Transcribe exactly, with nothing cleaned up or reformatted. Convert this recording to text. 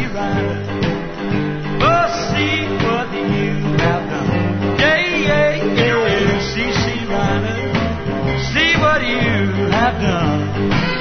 Reiner. Oh, see what you have done. Yeah, yeah, yeah, C C Reiner. See what you have done.